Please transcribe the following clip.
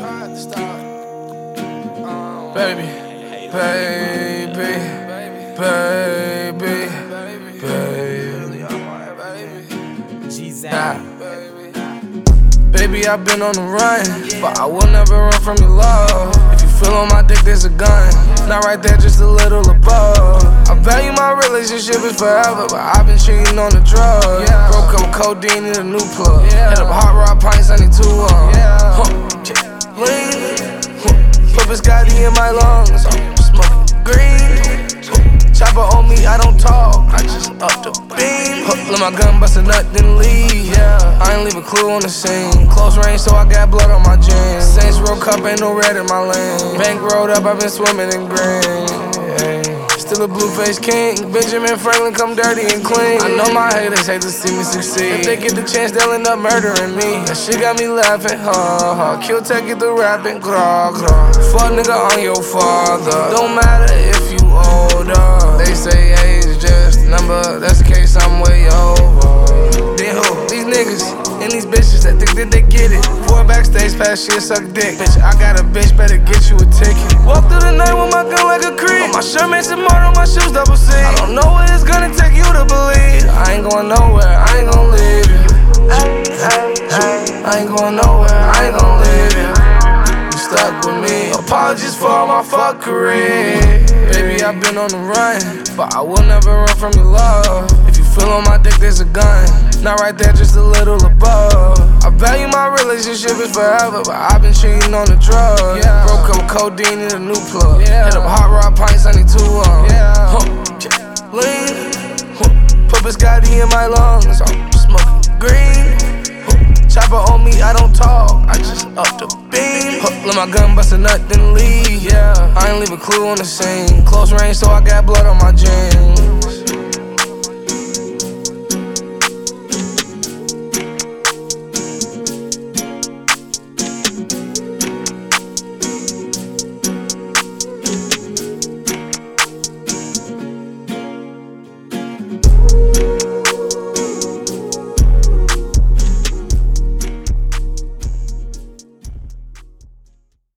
Baby, baby, baby, baby, I've been on the run, but I will never run from your love. If you feel on my dick, there's a gun. Not right there, just a little above. I value my relationship is forever, but I've been cheating on the drug. Broke up with codeine in a new plug. Hit up hot rod pints, I need 2 lean. Put Biscotti in my lungs. Smoking green. Chopper on me, I don't talk. I just up the beam. Let my gun bust a nut, then leave. I ain't leave a clue on the scene. Close range, so I got blood on my jeans. Saints Row Cup, ain't no red in my lane. Bank rolled up, I've been swimming in green. Still a blue-faced king. Benjamin Franklin, come dirty and clean. I know my haters hate to see me succeed. If they get the chance, they'll end up murdering me. That shit got me laughing, Kill Tech, get the rapping, grah, grah. Fuck nigga on your father. Don't matter if you older. They say age just a number. That's the case, I'm way over. Then who? These niggas and these bitches that think that they get it. Pour backstage, pass shit, suck dick. Bitch, I got a bitch, better get you a ticket. Walk through the night with my gun like a creep. On my shirt, man, some more on my shoes, double C. I don't know what it's gonna take you to believe. I ain't going nowhere, I ain't gon' leave you. I ain't going nowhere, I ain't gon' leave you. You stuck with me. Apologies for all my fuckery. Baby, I've been on the run, but I will never run from your love. If you feel on my dick, there's a gun. Not right there, just a little above. I value my relationship is forever, but I've been cheating on the drug. Broke up with codeine in a new plug. Hit up hot rod pints, I need 2 lean. Put Biscotti in my lungs. I'm smoking green. Chopper on me, I don't talk. I just up the beam. Let my gun bust a nut, then leave. I ain't leave a clue on the scene. Close range, so I got blood on my jeans.